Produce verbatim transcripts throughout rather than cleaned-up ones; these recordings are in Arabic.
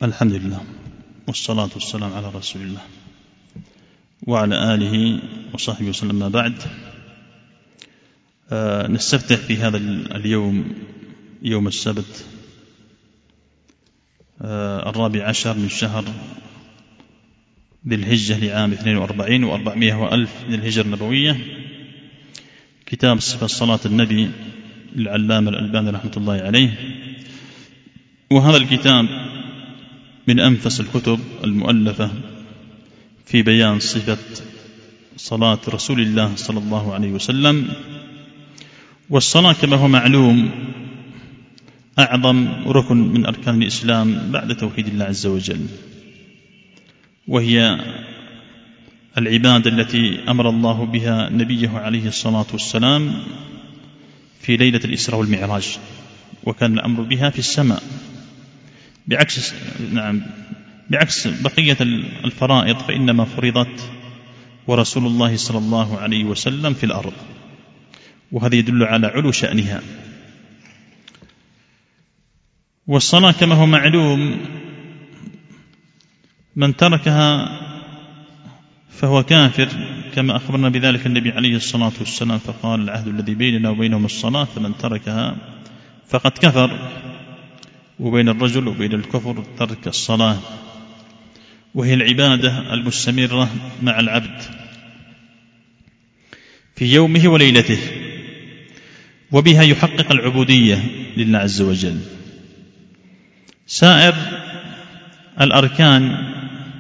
الحمد لله والصلاة والسلام على رسول الله وعلى آله وصحبه وسلم. ما بعد، آه نستفتح في هذا اليوم يوم السبت آه الرابع عشر من شهر ذي الهجة لعام اثنين وأربعين وأربعمائة وألف من الهجرة النبوية كتاب صفة صلاة النبي للعلامة الألباني رحمة الله عليه. وهذا الكتاب من أنفس الكتب المؤلفة في بيان صفة صلاة رسول الله صلى الله عليه وسلم. والصلاة كما هو معلوم أعظم ركن من أركان الإسلام بعد توحيد الله عز وجل، وهي العبادة التي أمر الله بها نبيه عليه الصلاة والسلام في ليلة الإسراء والمعراج، وكان الأمر بها في السماء بعكس نعم بعكس بقية الفرائض فإنما فرضت ورسول الله صلى الله عليه وسلم في الأرض، وهذا يدل على علو شأنها. والصلاة كما هو معلوم من تركها فهو كافر، كما أخبرنا بذلك النبي عليه الصلاة والسلام فقال: العهد الذي بيننا وبينهم الصلاة فمن تركها فقد كفر. وبين الرجل وبين الكفر ترك الصلاة، وهي العبادة المستمرة مع العبد في يومه وليلته، وبها يحقق العبودية لله عز وجل. سائر الأركان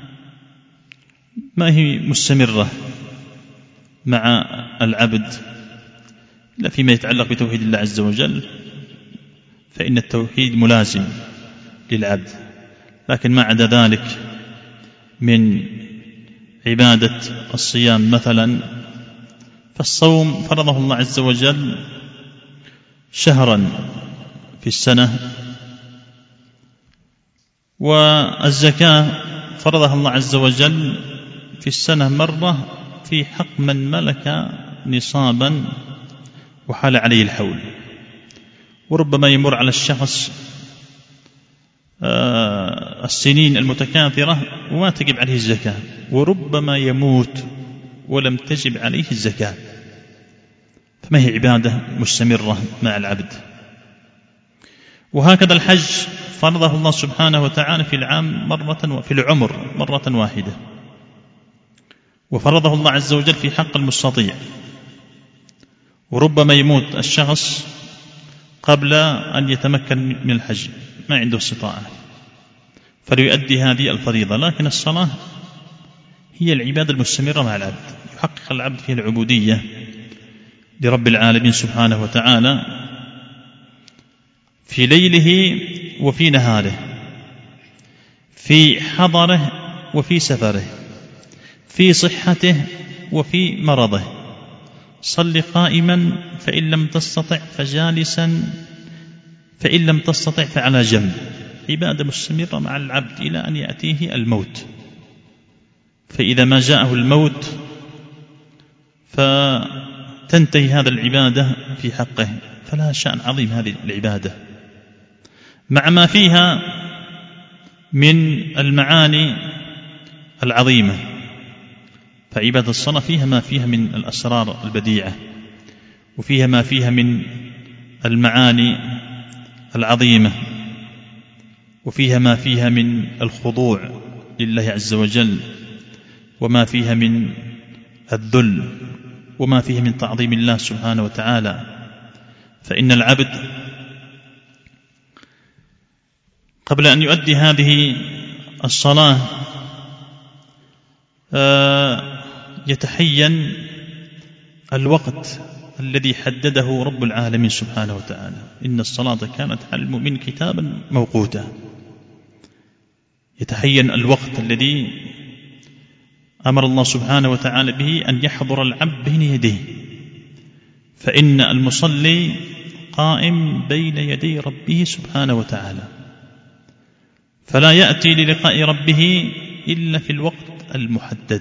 ما هي مستمرة مع العبد لا فيما يتعلق بتوحيد الله عز وجل، فإن التوحيد ملازم للعبد، لكن ما عدا ذلك من عبادة الصيام مثلا، فالصوم فرضه الله عز وجل شهرا في السنة، والزكاة فرضها الله عز وجل في السنة مرة في حق من ملك نصابا وحال عليه الحول. وربما يمر على الشخص السنين المتكاثرة وما تجب عليه الزكاة، وربما يموت ولم تجب عليه الزكاة، فما هي عبادة مستمرة مع العبد. وهكذا الحج فرضه الله سبحانه وتعالى في العام مرة وفي العمر مرة واحدة، وفرضه الله عز وجل في حق المستطيع، وربما يموت الشخص قبل أن يتمكن من الحج، ما عنده استطاعة فليؤدي هذه الفريضة. لكن الصلاة هي العبادة المستمرة مع العبد، يحقق العبد فيها العبودية لرب العالمين سبحانه وتعالى في ليله وفي نهاره، في حضره وفي سفره، في صحته وفي مرضه. صل قائما فإن لم تستطع فجالسا فإن لم تستطع فعلى جنب. عبادة مستمرة مع العبد إلى أن يأتيه الموت، فإذا ما جاءه الموت فتنتهي هذا العبادة في حقه، فلا شأن عظيم هذه العبادة مع ما فيها من المعاني العظيمة. فعبادة الصلاة فيها ما فيها من الأسرار البديعة، وفيها ما فيها من المعاني العظيمة، وفيها ما فيها من الخضوع لله عز وجل، وما فيها من الذل، وما فيها من تعظيم الله سبحانه وتعالى. فإن العبد قبل أن يؤدي هذه الصلاة يتحين الوقت الذي حدده رب العالمين سبحانه وتعالى. إن الصلاة كانت على المؤمن كتابا موقوتا. يتحين الوقت الذي أمر الله سبحانه وتعالى به أن يحضر العبد بين يديه، فإن المصلي قائم بين يدي ربه سبحانه وتعالى، فلا يأتي للقاء ربه إلا في الوقت المحدد،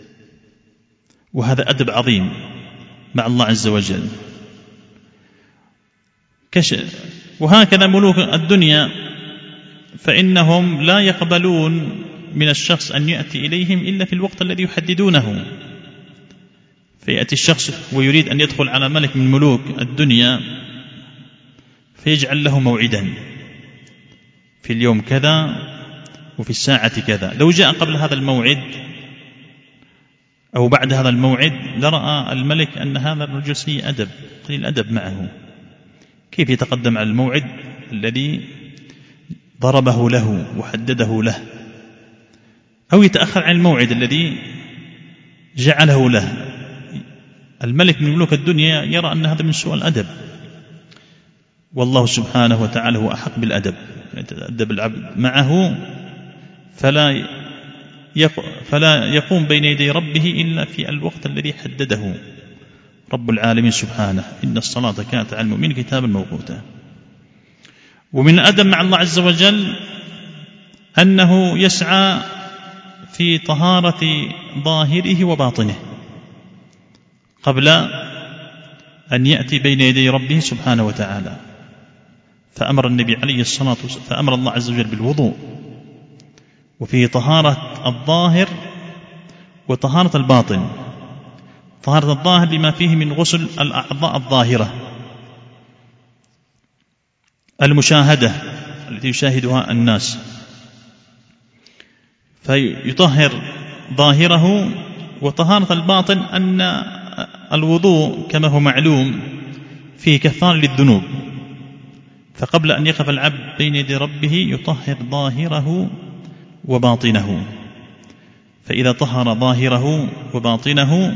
وهذا أدب عظيم مع الله عز وجل. وهكذا ملوك الدنيا فإنهم لا يقبلون من الشخص أن يأتي إليهم إلا في الوقت الذي يحددونه. فيأتي الشخص ويريد أن يدخل على ملك من ملوك الدنيا فيجعل له موعدا في اليوم كذا وفي الساعة كذا. لو جاء قبل هذا الموعد أو بعد هذا الموعد لرأى الملك أن هذا الرجل سيء أدب قليل أدب معه، كيف يتقدم على الموعد الذي ضربه له وحدده له، أو يتأخر عن الموعد الذي جعله له. الملك من ملوك الدنيا يرى أن هذا من سوء الأدب، والله سبحانه وتعالى هو أحق بالأدب، يتأدب العبد معه فلا فلا يقوم بين يدي ربه إلا في الوقت الذي حدده رب العالمين سبحانه. إن الصلاة كانت على المؤمنين كتابا موقوتا. ومن الأدب مع الله عز وجل أنه يسعى في طهارة ظاهره وباطنه قبل أن يأتي بين يدي ربه سبحانه وتعالى. فأمر النبي عليه الصلاة والسلام فأمر الله عز وجل بالوضوء، وفيه طهارة الظاهر وطهارة الباطن. طهارة الظاهر لما فيه من غسل الأعضاء الظاهرة المشاهدة التي يشاهدها الناس، فيطهر ظاهره. وطهارة الباطن أن الوضوء كما هو معلوم فيه كفارة للذنوب، فقبل أن يقف العبد بين يدي ربه يطهر ظاهره وباطنه. فإذا طهر ظاهره وباطنه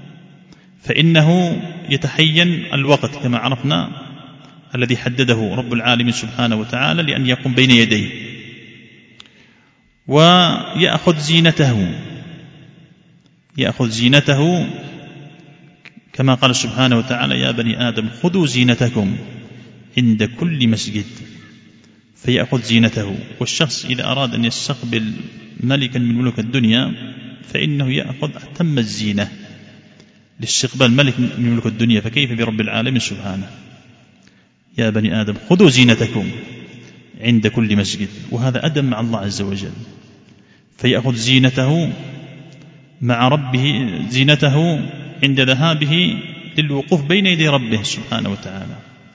فإنه يتحين الوقت كما عرفنا الذي حدده رب العالمين سبحانه وتعالى لأن يقوم بين يديه، ويأخذ زينته يأخذ زينته كما قال سبحانه وتعالى: يا بني آدم خذوا زينتكم عند كل مسجد. فيأخذ زينته. والشخص إذا أراد أن يستقبل ملكا من ملوك الدنيا فإنه يأخذ أتم الزينة لاستقبال ملك من ملوك الدنيا، فكيف برب العالمين سبحانه؟ يا بني آدم خذوا زينتكم عند كل مسجد. وهذا أدب مع الله عز وجل. فيأخذ زينته مع ربه زينته عند ذهابه للوقوف بين يدي ربه سبحانه وتعالى،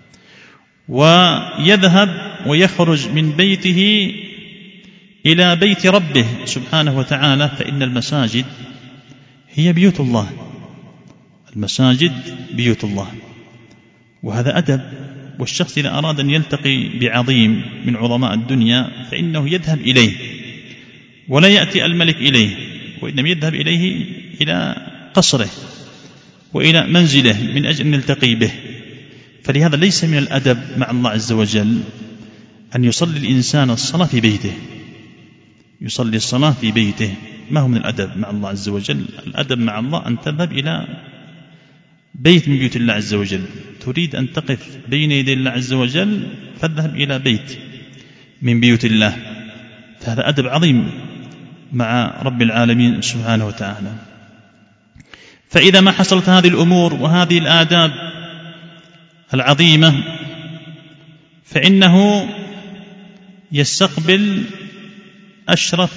ويذهب ويخرج من بيته إلى بيت ربه سبحانه وتعالى. فإن المساجد هي بيوت الله، المساجد بيوت الله، وهذا أدب. والشخص إذا أراد أن يلتقي بعظيم من عظماء الدنيا فإنه يذهب إليه ولا يأتي الملك إليه، وإنما يذهب إليه إلى قصره وإلى منزله من أجل أن يلتقي به. فلهذا ليس من الأدب مع الله عز وجل أن يصلي الإنسان الصلاة في بيته، يصلي الصلاة في بيته، ما هو من الأدب مع الله عز وجل. الأدب مع الله أن تذهب إلى بيت من بيوت الله عز وجل. تريد أن تقف بين يدي الله عز وجل فاذهب إلى بيت من بيوت الله. فهذا أدب عظيم مع رب العالمين سبحانه وتعالى. فإذا ما حصلت هذه الأمور وهذه الآداب العظيمة فإنه يستقبل أشرف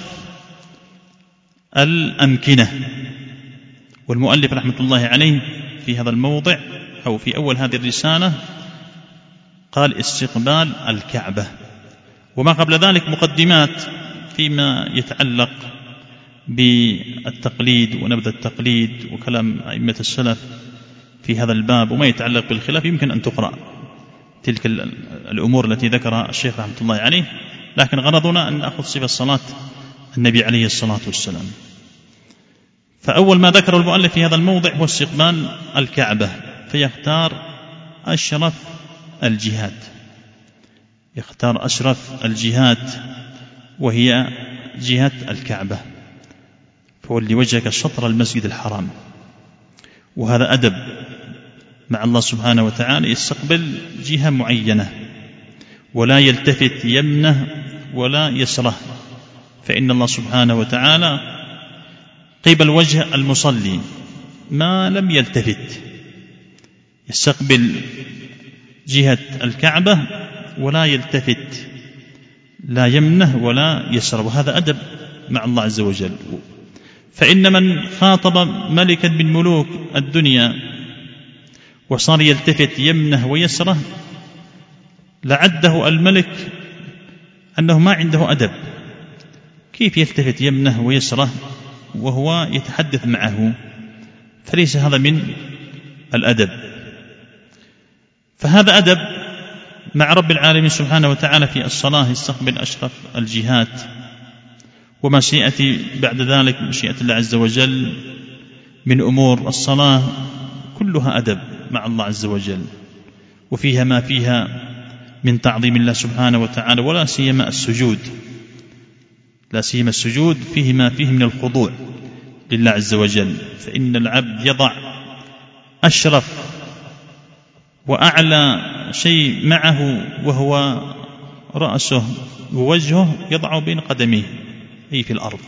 الأمكنة. والمؤلف رحمة الله عليه في هذا الموضع أو في أول هذه الرسالة قال استقبال الكعبة، وما قبل ذلك مقدمات فيما يتعلق بالتقليد ونبذ التقليد وكلام أئمة السلف في هذا الباب وما يتعلق بالخلاف يمكن أن تقرأ تلك الأمور التي ذكرها الشيخ رحمة الله عليه، لكن غرضنا أن نأخذ صفة صلاة النبي عليه الصلاة والسلام. فأول ما ذكر المؤلف في هذا الموضع هو استقبال الكعبة، فيختار أشرف الجهات، يختار أشرف الجهات وهي جهة الكعبة، فولي وجهك شطر المسجد الحرام. وهذا أدب مع الله سبحانه وتعالى، يستقبل جهة معينة ولا يلتفت يمنه ولا يسره، فإن الله سبحانه وتعالى قبل وجه المصلي ما لم يلتفت، يستقبل جهة الكعبة ولا يلتفت لا يمنه ولا يسرب، وهذا أدب مع الله عز وجل. فإن من خاطب ملكا من ملوك الدنيا وصار يلتفت يمنه ويسره لعده الملك أنه ما عنده أدب. كيف يلتفت يمنه ويسره وهو يتحدث معه؟ فليس هذا من الأدب. فهذا أدب مع رب العالمين سبحانه وتعالى في الصلاة، يستقبل أشرف الجهات، وما سيأتي بعد ذلك مشيئة الله عز وجل من أمور الصلاة كلها أدب مع الله عز وجل، وفيها ما فيها من تعظيم الله سبحانه وتعالى، ولا سيما السجود، لا سيما السجود فيه ما فيه من الخضوع لله عز وجل. فإن العبد يضع أشرف وأعلى شيء معه وهو رأسه ووجهه، يضع بين قدميه أي في الأرض،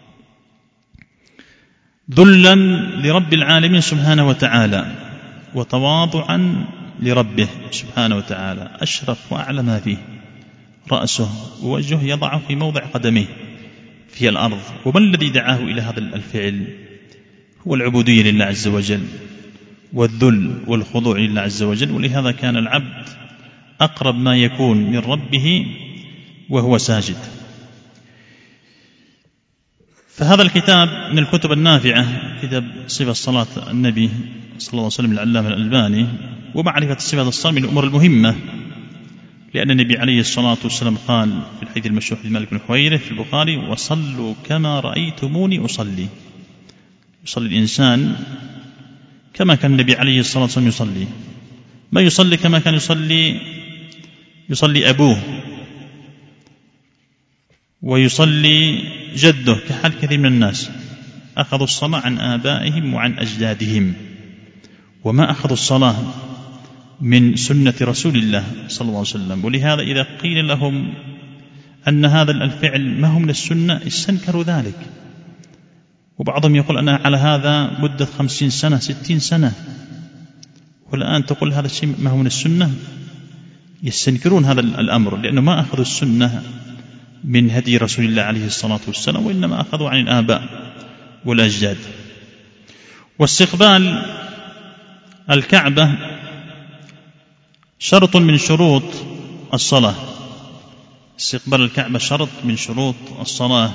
ذلا لرب العالمين سبحانه وتعالى وتواضعا لربه سبحانه وتعالى. أشرف وأعلى ما فيه رأسه ووجهه يضعه في موضع قدميه في الأرض. وما الذي دعاه إلى هذا الفعل؟ هو العبودية لله عز وجل والذل والخضوع لله عز وجل. ولهذا كان العبد أقرب ما يكون من ربه وهو ساجد. فهذا الكتاب من الكتب النافعة، كتاب صفة صلاة النبي صلى الله عليه وسلم العلامة الألباني. ومعرفة صفة الصلاة من الأمور المهمة، لأن النبي عليه الصلاة والسلام قال في الحديث المشهور لمالك بن حويرث في البخاري: وصلوا كما رأيتموني أصلي. يصلي الإنسان كما كان النبي عليه الصلاة والسلام يصلي، ما يصلي كما كان يصلي يصلي أبوه ويصلي جده، كحال كثير من الناس أخذوا الصلاة عن آبائهم وعن أجدادهم، وما أخذوا الصلاة من سنة رسول الله صلى الله عليه وسلم. ولهذا إذا قيل لهم أن هذا الفعل ما هو من السنة استنكروا ذلك. وبعضهم يقول أنا على هذا مدة خمسين سنة ستين سنة، والآن تقول هذا الشيء ما هو من السنة. يستنكرون هذا الأمر لأنه ما أخذوا السنة من هدي رسول الله عليه الصلاة والسلام، وإنما أخذوا عن الآباء والأجداد. واستقبال الكعبة شرط من شروط الصلاة. استقبال الكعبة شرط من شروط الصلاة.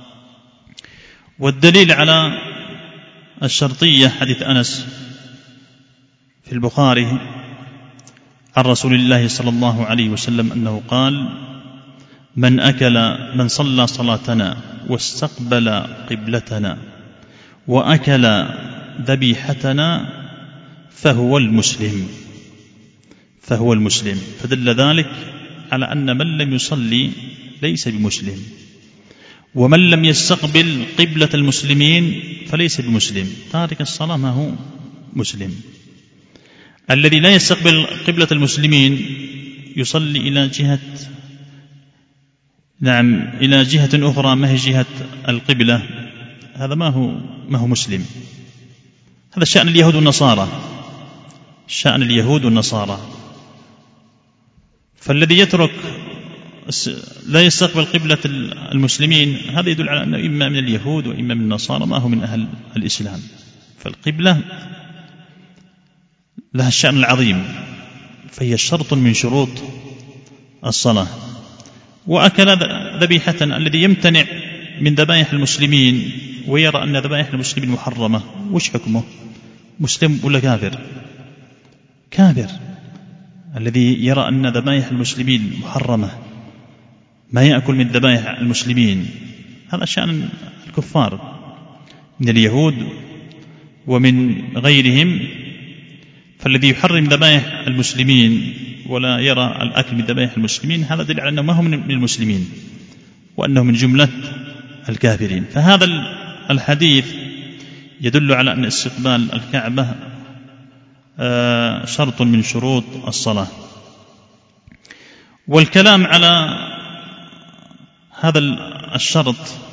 والدليل على الشرطية حديث أنس في البخاري عن رسول الله صلى الله عليه وسلم أنه قال: من أكل من صلى صلاتنا واستقبل قبلتنا وأكل ذبيحتنا فهو المسلم فهو المسلم. فدل ذلك على أن من لم يصلي ليس بمسلم، ومن لم يستقبل قبلة المسلمين فليس بمسلم. تارك الصلاة ما هو مسلم. الذي لا يستقبل قبلة المسلمين يصلي إلى جهة نعم إلى جهة أخرى ما هي جهة القبلة، هذا ما هو ما هو مسلم. هذا شأن اليهود والنصارى، شأن اليهود والنصارى. فالذي يترك لا يستقبل قبلة المسلمين هذا يدل على أنه إما من اليهود وإما من النصارى، ما هو من أهل الإسلام. فالقبلة لها الشأن العظيم، فهي شرط من شروط الصلاة. وأكل ذبيحة، الذي يمتنع من ذبائح المسلمين ويرى أن ذبائح المسلمين محرمة، وش حكمه؟ مسلم ولا كافر؟ كافر. الذي يرى أن ذبائح المسلمين محرمة، ما يأكل من ذبائح المسلمين، هذا شأن الكفار من اليهود ومن غيرهم. فالذي يحرم ذبائح المسلمين ولا يرى الأكل من ذبائح المسلمين هذا دليل على أنه ما هو من المسلمين وأنه من جملة الكافرين. فهذا الحديث يدل على أن استقبال الكعبة شرط من شروط الصلاة. والكلام على هذا الشرط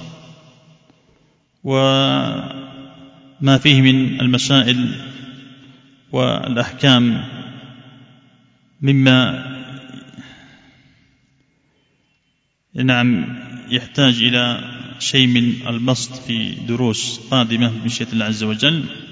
وما فيه من المسائل والأحكام مما نعم يحتاج إلى شيء من البسط في دروس قادمة بمشيئة الله عز وجل.